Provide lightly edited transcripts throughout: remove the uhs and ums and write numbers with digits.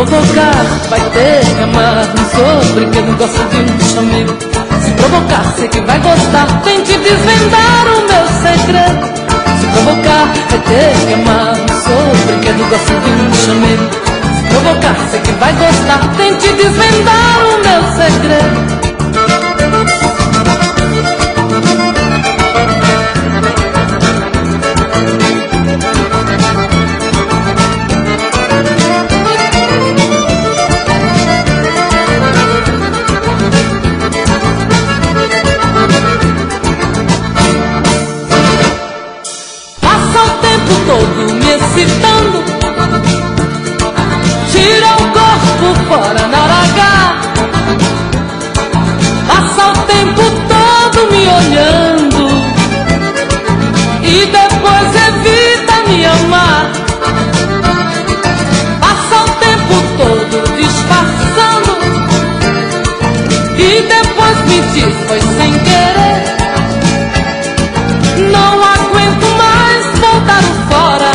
provocar, vai ter que amar. Não sou brinquedo, gosto de um chamego. Se provocar, sei que vai gostar. Tente desvendar o meu segredo. Se provocar, vai ter que amar. Não sou brinquedo, gosto de um chamego. Se provocar, sei que vai gostar. Tente desvendar o meu segredo. Todo me excitando, tira o corpo fora na hora. Passa o tempo todo me olhando e depois evita me amar. Passa o tempo todo disfarçando e depois me diz foi sem querer. Não aguento mais voltar fora.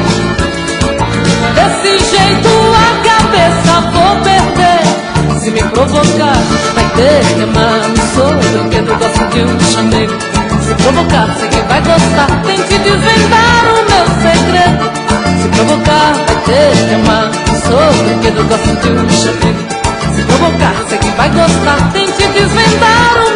Desse jeito a cabeça vou perder. Se me provocar, vai ter que amar. Não sou brinquedo, gosto de um chamego. Se provocar, sei que vai gostar. Tente desvendar o meu segredo. Se provocar, vai ter que amar. Não sou brinquedo, gosto de um chamego. Se provocar, sei que vai gostar. Tente desvendar o